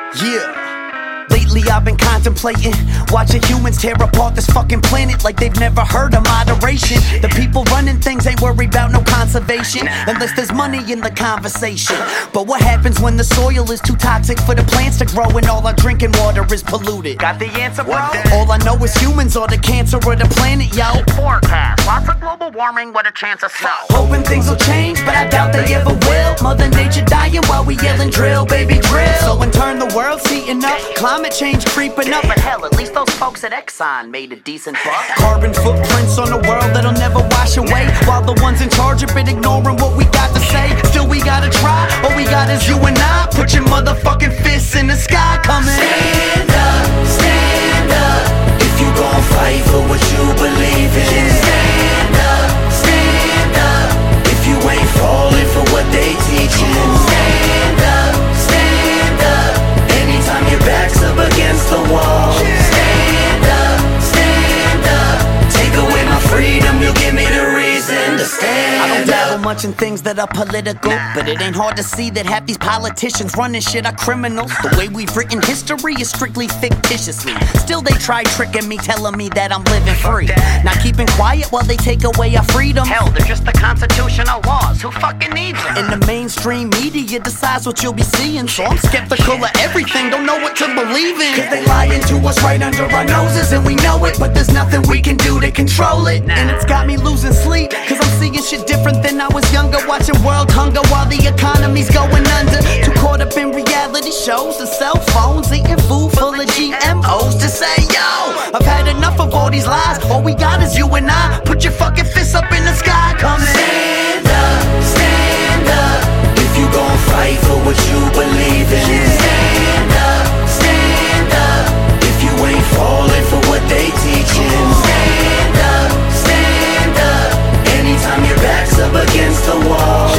Yeah. Lately I've been contemplating watching humans tear apart this fucking planet like they've never heard of moderation. The people running things ain't worried about no conservation unless there's money in the conversation. But what happens when the soil is too toxic for the plants to grow and all our drinking water is polluted? Got the answer, bro? All I know is humans are the cancer of the planet, yo. Forecast, lots of global warming with a chance of snow. Hoping things will change, but I doubt they ever will. Mother Nature dying while we yelling drill, baby, drill. So in turn the world's heating up, climate change creeping up. But hell, at least those folks at Exxon made a decent buck. Carbon footprints on the world that'll never wash away, while the ones in charge have been ignoring what we got to say. Still we gotta try, all we got is you and I. Put your motherfucking fists in the sky, coming. Stand up, if you gon' fight for what you believe in. Stand up, if you ain't falling for what they teaching. Stand up, anytime your back's up against the wall. Stand up, take away my freedom, you give me the reason to stand. I don't dabble much in things that are political, but it ain't hard to see that half these politicians running shit are criminals. The way we've written history is strictly fictitiously. Still they try tricking me, telling me that I'm living free, not keeping quiet while they take away our freedom. Hell, they're just the constitutional laws. Who fucking needs them? And the mainstream media decides what you'll be seeing, so I'm skeptical of everything, don't know what to believe in. Cause they lying to us right under our noses and we know it, but there's nothing we can do to control it. And it's got me losing sleep, cause I'm seeing shit different than I was younger, watching world hunger while the economy's going under. Too caught up in reality shows and cell phones, eating food full of GMOs to say, yo, I've had enough of all these lies, all we got is you and I. Put your fucking fists up in the sky, come stand up, if you gon' fight for what you believe in. Stand up, if you ain't falling for what they teaching. Stand up, anytime your back's up against the wall.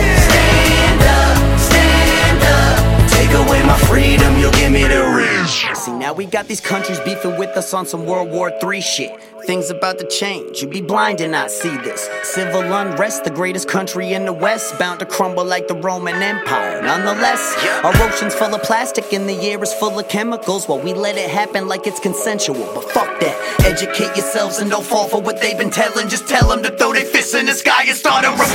Stand up, take away my freedom, you'll give me the reason. See, now we got these countries beefing with us on some World War III shit. Things about to change, you'd be blind and not see this. Civil unrest, the greatest country in the West, bound to crumble like the Roman Empire. Nonetheless, our ocean's full of plastic and the air is full of chemicals. While we let it happen like it's consensual, but fuck that. Educate yourselves and don't fall for what they've been telling. Just tell them to throw their fists in the sky and start a revolution.